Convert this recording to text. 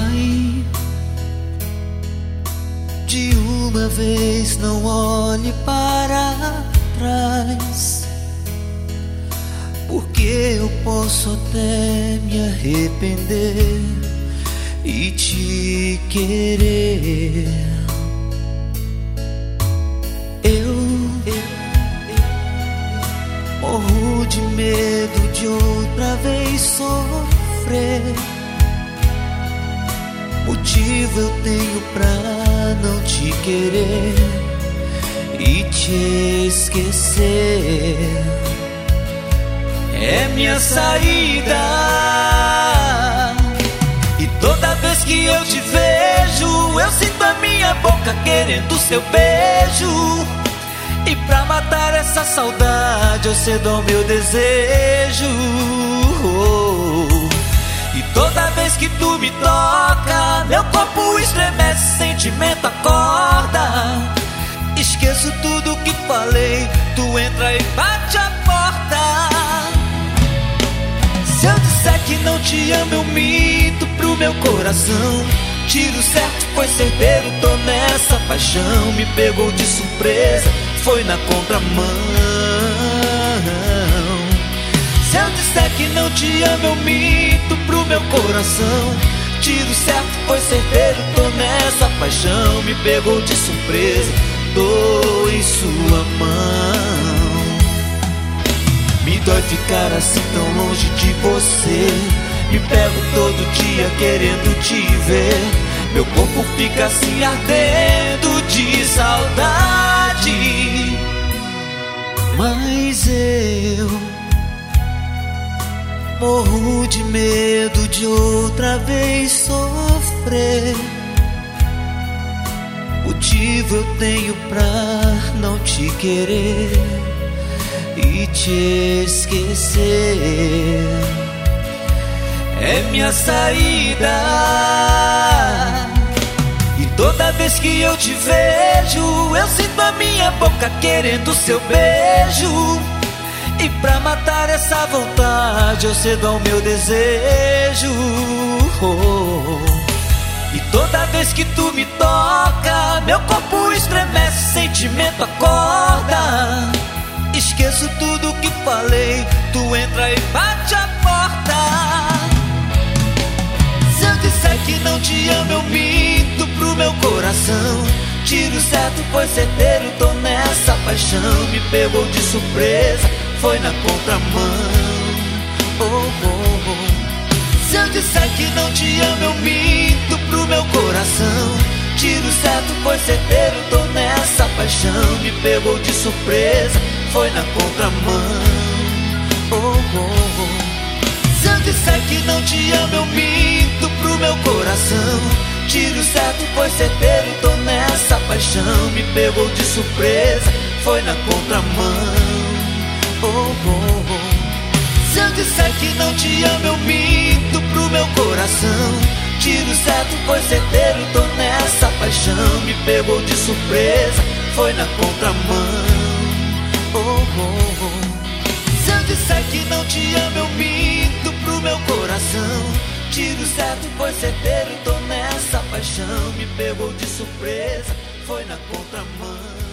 Mãe, de uma vez não olhe para trás, porque eu posso até me arrepender e te querer. Eu morro de medo de outra vez sofrer. Motivo eu tenho pra não te querer e te esquecer. É minha saída. E toda vez que eu te vejo, eu sinto a minha boca querendo seu beijo. E pra matar essa saudade eu cedo ao meu desejo. E toda vez que tu me toca, meu corpo estremece, sentimento acorda. Esqueço tudo que falei, tu entra e bate a porta. Se eu disser que não te amo, eu minto pro meu coração. Tiro certo, foi certeiro, tô nessa paixão. Me pegou de surpresa, foi na contramão. Se eu disser que não te amo, eu minto pro meu coração. Tiro certo, foi certeiro, tô nessa paixão. Me pegou de surpresa, tô em sua mão. Me dói ficar assim tão longe de você. Me pego todo dia querendo te ver. Meu corpo fica assim ardendo de saudade. Mas eu morro de medo de outra vez sofrer. Motivo eu tenho pra não te querer e te esquecer. É minha saída. E toda vez que eu te vejo, eu sinto a minha boca querendo seu beijo. E pra matar essa vontade eu cedo ao meu desejo. E toda vez que tu me toca, meu corpo estremece, sentimento acorda. Esqueço tudo que falei, tu entra e bate a porta. Se eu disser que não te amo, eu minto pro meu coração. Tiro certo, foi certeiro, tô nessa paixão. Me pegou de surpresa, foi na contramão. Se eu disser que não te amo, eu minto pro meu coração. Tiro certo, foi certeiro, tô nessa paixão. Me pegou de surpresa, foi na contramão. Se eu disser que não te amo, eu minto pro meu coração. Tiro certo, foi certeiro, tô nessa paixão. Me pegou de surpresa, foi na contramão. Se eu disser que não te amo, eu minto pro meu coração. Tiro certo, foi certeiro, tô nessa paixão. Me pegou de surpresa, foi na contramão. Se eu disser que não te amo, eu minto pro meu coração. Tiro certo, foi certeiro, tô nessa paixão. Me pegou de surpresa, foi na contramão.